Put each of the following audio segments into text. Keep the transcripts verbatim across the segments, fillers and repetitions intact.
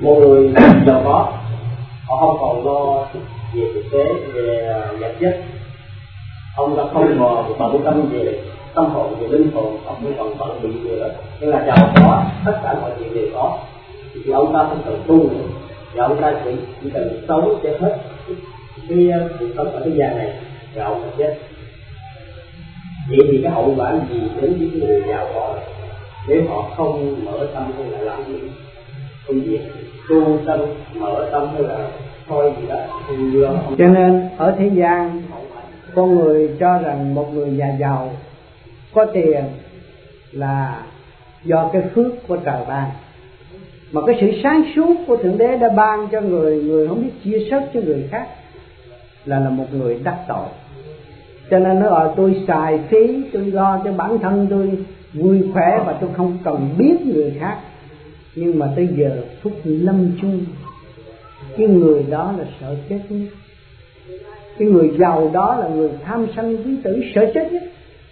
Một người giàu có, họ không còn lo về thực tế, về vật chất, ông đã không còn bận tâm về tâm hồn, về linh hồn, ông không còn bận bị gì nữa. Nhưng là giàu có, tất cả mọi chuyện đều có, thì ông ta không cần tu nữa, và ông ta chỉ, chỉ cần sống cho hết cái cuộc sống ở thế gian này, và ông sẽ chết. Vậy thì cái hậu quả gì đến với người giàu có nếu họ không mở tâm hay là làm gì công việc tu tâm, mở tâm hay là thôi gì đó. Cho nên ở thế gian con người cho rằng một người nhà giàu có tiền là do cái phước của trời ban, mà cái sự sáng suốt của Thượng Đế đã ban cho người, người không biết chia sớt cho người khác là là một người đắc tội. Cho nên nó ở tôi xài phí, tôi lo cho bản thân tôi vui khỏe và tôi không cần biết người khác. Nhưng mà tới giờ phút lâm chung, cái người đó là sợ chết nhất. Cái người giàu đó là người tham sân quý tử, sợ chết nhất.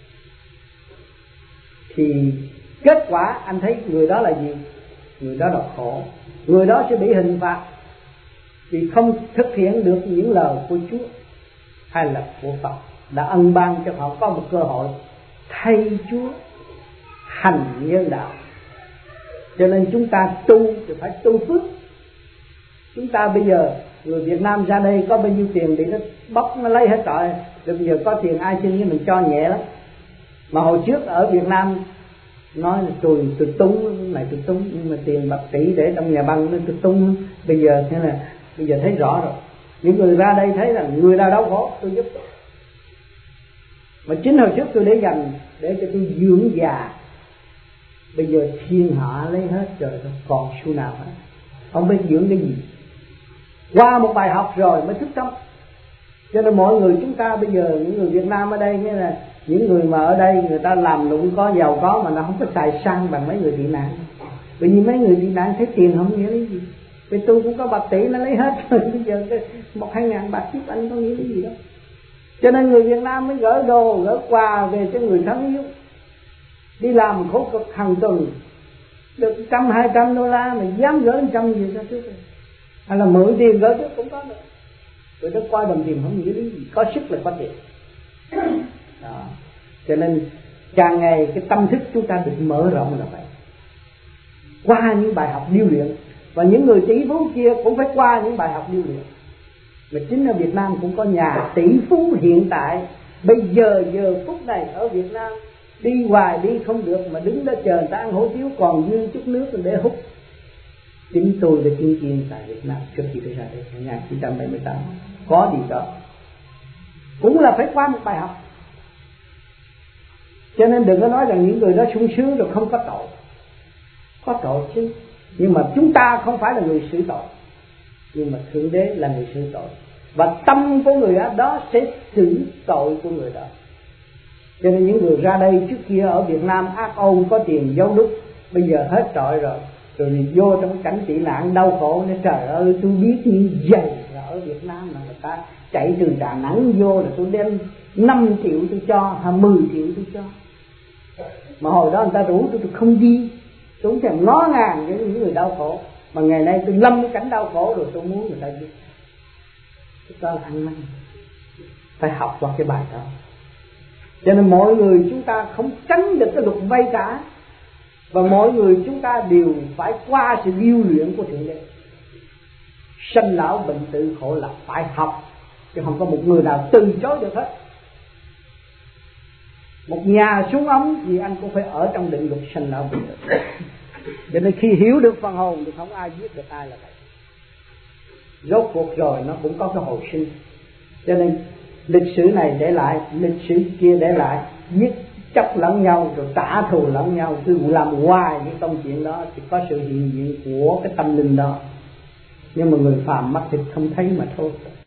Thì kết quả anh thấy người đó là gì? Người đó là khổ. Người đó sẽ bị hình phạt vì không thực hiện được những lời của Chúa hay là của Phật đã ân ban cho họ có một cơ hội thay Chúa hành nhân đạo. Cho nên chúng ta tu thì phải tu phước. Chúng ta bây giờ người Việt Nam ra đây có bao nhiêu tiền thì nó bóc nó lấy hết trọi. Rồi bây giờ có tiền ai xin với mình cho nhẹ lắm. Mà hồi trước ở Việt Nam nói là tôi tôi túng này tôi túng, nhưng mà tiền bạc tỷ để trong nhà băng nó tôi túng. Bây giờ thế là bây giờ thấy rõ rồi. Những người ra đây thấy là người nào đau khổ tôi giúp. Mà chính hồi trước tôi để dành để cho tôi dưỡng già, bây giờ thiên hạ lấy hết rồi, còn xu nào hết, không biết dưỡng cái gì. Qua một bài học rồi mới thức tâm. Cho nên mọi người chúng ta bây giờ, những người Việt Nam ở đây, nghĩa là những người mà ở đây người ta làm lụng có giàu có mà nó không có xài xăng bằng mấy người tị nạn. Bởi vì mấy người tị nạn thấy tiền không nghĩa lý gì. Vì tôi cũng có bạc tỷ nó lấy hết rồi, bây giờ cái một hai ngàn bạc tiếp anh có nghĩa lý gì đó. Cho nên người Việt Nam mới gửi đồ, gửi quà về cho người thân yêu. Đi làm khổ cực hàng tuần được trăm hai trăm đô la mà dám gửi trăm gì cho trước, hay là mượn tiền gửi trước cũng có được. Rồi nó qua đồng tiền không nghĩ lý gì, có sức là có tiền đó. Cho nên càng ngày cái tâm thức chúng ta được mở rộng là vậy, qua những bài học điêu luyện. Và những người tỷ phú kia cũng phải qua những bài học điêu luyện. Mà chính ở Việt Nam cũng có nhà tỷ phú hiện tại bây giờ giờ phút này ở Việt Nam đi hoài đi không được mà đứng đó chờ người ta ăn hủ tiếu còn dư chút nước để hút. Chính tôi đã chứng kiến tại Việt Nam trước khi tôi ra đây năm một nghìn chín trăm bảy mươi tám có điều đó, cũng là phải qua một bài học. Cho nên đừng có nói rằng những người đó sung sướng rồi không có tội, có tội chứ. Nhưng mà chúng ta không phải là người xử tội, nhưng mà Thượng Đế là người xử tội, và tâm của người đó sẽ xử tội của người đó. Cho nên những người ra đây trước kia ở Việt Nam ác ôn có tiền giấu đúc, bây giờ hết trọi rồi, rồi vô trong cái cảnh tị nạn đau khổ. Nên trời ơi tôi biết như vậy là ở Việt Nam là người ta chạy từ Đà Nẵng vô là tôi đem năm triệu tôi cho hay mười triệu tôi cho. Mà hồi đó người ta rủ tôi, tôi không đi, tôi không thèm ngó ngàng với những người đau khổ. Mà ngày nay tôi lâm cái cảnh đau khổ rồi tôi muốn người ta biết. Đó là ăn năn, phải học qua cái bài đó. Cho nên mọi người chúng ta không tránh được cái luật vay cả, và mọi người chúng ta đều phải qua sự điêu luyện của Thượng Đế. Sanh lão bệnh tử khổ là phải học, chứ không có một người nào từ chối được hết. Một nhà súng ống thì anh cũng phải ở trong định luật sanh lão bệnh tử. Cho nên khi hiểu được phần hồn thì không ai giết được ai là vậy. Rốt cuộc rồi nó cũng có cái hồi sinh. Cho nên lịch sử này để lại, lịch sử kia để lại, giết chóc lẫn nhau rồi trả thù lẫn nhau, cứ làm hoài những công chuyện đó thì có sự hiện diện của cái tâm linh đó. Nhưng mà người phàm mắt thịt không thấy mà thôi.